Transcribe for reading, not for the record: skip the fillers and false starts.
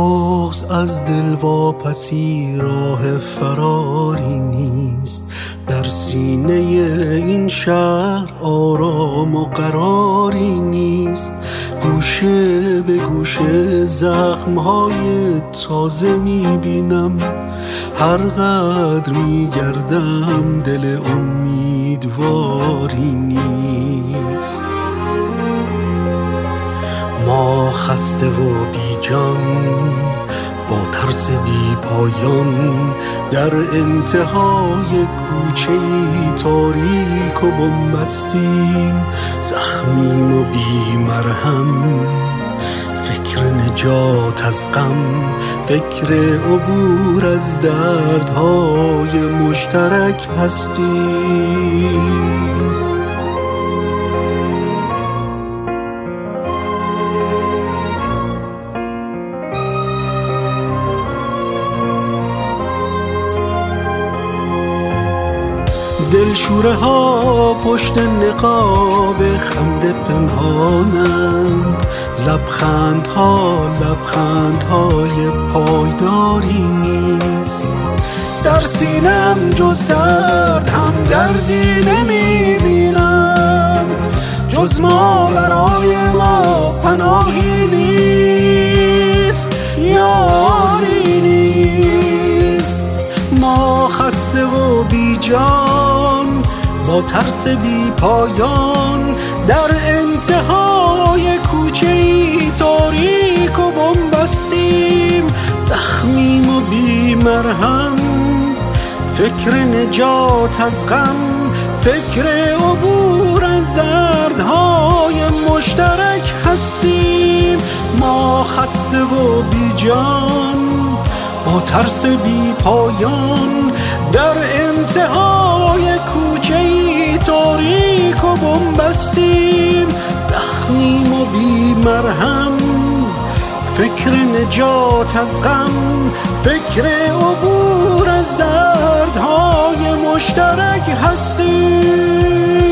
بغض از دل واپسی راه فراری نیست. در سینه این شهر آرام و قراری نیست. گوشه به گوشه زخمهای تازه میبینم، هر قدر میگردم دل امیدواری نیست. ما خسته و بی جان با ترس بی پایان در انتهای کوچه‌ای تاریک و بنبستیم. زخمیم و بی مرهم، فکر نجات از غم، فکر عبور از دردهای مشترک هستیم. دلشوره ها پشت نقاب خنده پنهانند، لبخندهای پایداری نیست. در سینم جز درد هم دردی نمیبینم، جز ما برای ما پناهی نیست، یاری نیست. ما خسته و بی جان با ترس بی پایان در انتهای کوچه‌ای تاریک و بنبستیم. زخمیم و بی مرهم، فکر نجات از غم، فکر عبور از دردهای مشترک هستیم. ما خسته و بی جان با ترس بی پایان در انتهای کوچه‌ای تاریک و بنبستیم. زخمیم و بی مرهم، فکر نجات از غم، فکر عبور از دردهای مشترک هستیم.